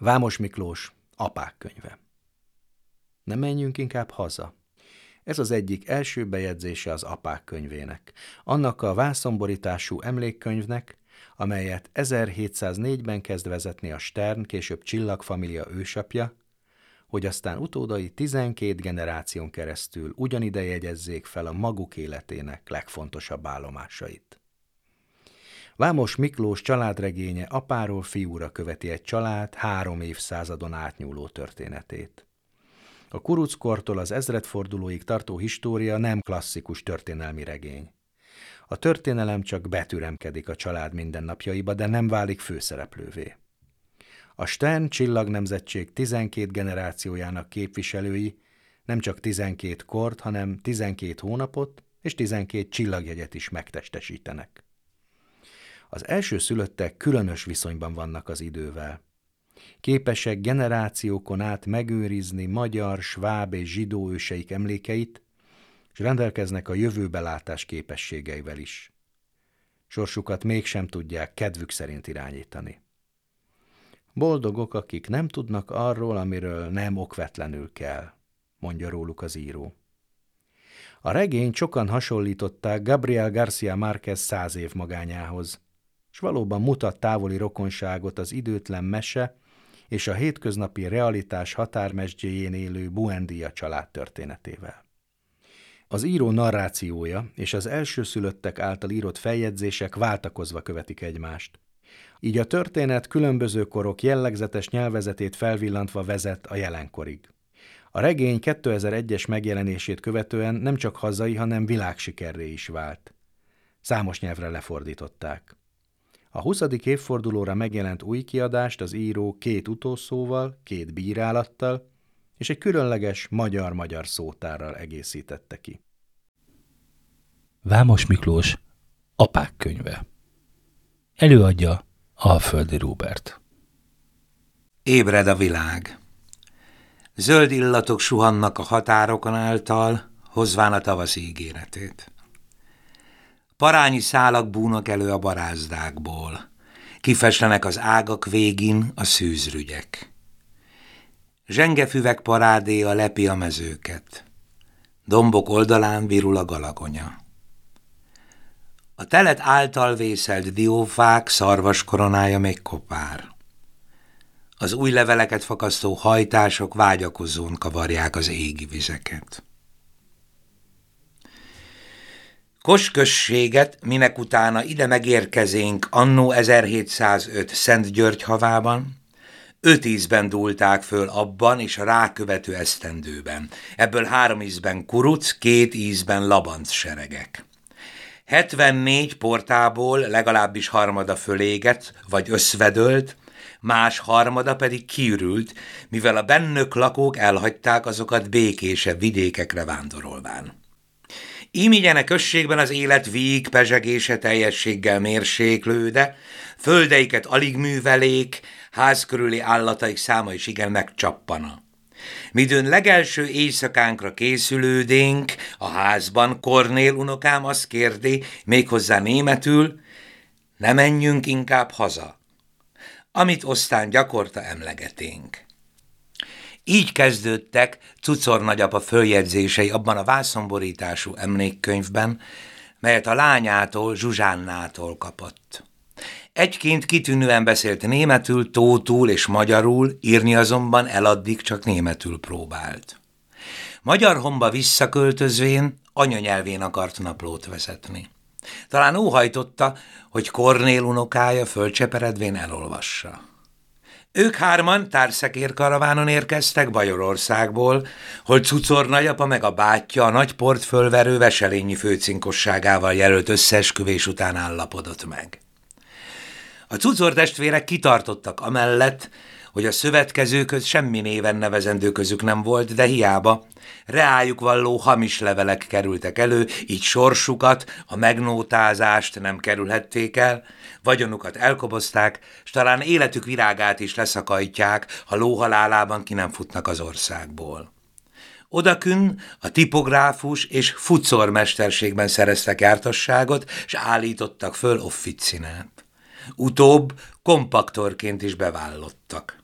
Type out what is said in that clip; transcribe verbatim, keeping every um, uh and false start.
Vámos Miklós, Apák könyve. Nem menjünk inkább haza? Ez az egyik első bejegyzése az Apák könyvének, annak a vászonborítású emlékkönyvnek, amelyet ezerhétszáznégyben kezd vezetni a Stern, később Csillagfamília ősapja, hogy aztán utódai tizenkét generáción keresztül ugyanide jegyezzék fel a maguk életének legfontosabb állomásait. Vámos Miklós családregénye apáról fiúra követi egy család három évszázadon átnyúló történetét. A kuruckortól az ezredfordulóig tartó história nem klasszikus történelmi regény. A történelem csak betüremkedik a család mindennapjaiba, de nem válik főszereplővé. A Stern csillagnemzetség tizenkét generációjának képviselői nem csak tizenkét kort, hanem tizenkét hónapot és tizenkét csillagjegyet is megtestesítenek. Az elsőszülöttek különös viszonyban vannak az idővel. Képesek generációkon át megőrizni magyar, sváb és zsidó őseik emlékeit, és rendelkeznek a jövőbelátás képességeivel is. Sorsukat mégsem tudják kedvük szerint irányítani. Boldogok, akik nem tudnak arról, amiről nem okvetlenül kell, mondja róluk az író. A regényt sokan hasonlították Gabriel García Márquez Száz év magányához, s valóban mutat távoli rokonságot az időtlen mese és a hétköznapi realitás határmesdjéjén élő Buendía család történetével. Az író narrációja és az elsőszülöttek által írott feljegyzések váltakozva követik egymást. Így a történet különböző korok jellegzetes nyelvezetét felvillantva vezet a jelenkorig. A regény kétezer-egyes megjelenését követően nem csak hazai, hanem világsikerré is vált. Számos nyelvre lefordították. A huszadik évfordulóra megjelent új kiadást az író két utószóval, két bírálattal és egy különleges magyar-magyar szótárral egészítette ki. Vámos Miklós, Apák könyve. Előadja Alföldi Róbert. Ébred a világ. Zöld illatok suhannak a határokon által, hozván a tavaszi ígéretét. Parányi szálak búnak elő a barázdákból, kifeslenek az ágak végin a szűzrügyek. Zsengefüvek parádéja lepi a mezőket, dombok oldalán virul a galagonya. A telet által vészelt diófák szarvas koronája még kopár. Az új leveleket fakasztó hajtások vágyakozón kavarják az égi vizeket. Kos községet, minek utána ide megérkezénk annó ezerhétszázöt Szentgyörgy havában, öt ízben dúlták föl abban és a rákövető esztendőben. Ebből három ízben kuruc, két ízben labanc seregek. hetvennégy portából legalábbis harmada fölégett, vagy összvedölt, más harmada pedig kiürült, mivel a bennök lakók elhagyták azokat békésebb vidékekre vándorolván. Ímigyen a községben az élet víg pezsegése teljességgel mérséklőde, földeiket alig művelék, ház körüli állataik száma is igen megcsappana. Midőn legelső éjszakánkra készülődénk, a házban Kornél unokám azt kérdi, méghozzá németül, ne menjünk inkább haza, amit osztán gyakorta emlegeténk. Így kezdődtek Cucor nagyapa följegyzései abban a vászonborítású emlékkönyvben, melyet a lányától, Zsuzsánnától kapott. Egyként kitűnően beszélt németül, tótul és magyarul, írni azonban eladdig csak németül próbált. Magyarhomba visszaköltözvén anyanyelvén akart naplót vezetni. Talán óhajtotta, hogy Kornél unokája fölcseperedvén elolvassa. Ők hárman társzekérkaravánon érkeztek Bajorországból, hol Cucor nagyapa meg a bátyja a nagy port fölverő Veselényi főcinkosságával jelölt összeesküvés után állapodott meg. A Cucor testvérek kitartottak amellett, hogy a szövetkezőköz semmi néven nevezendő közük nem volt, de hiába, reájuk valló hamis levelek kerültek elő, így sorsukat, a megnótázást nem kerülhették el, vagyonukat elkobozták, s talán életük virágát is leszakajtják, ha lóhalálában ki nem futnak az országból. Odakün a tipográfus és fucor mesterségben szereztek jártasságot, s állítottak föl officinát. Utóbb kompaktorként is bevállaltak.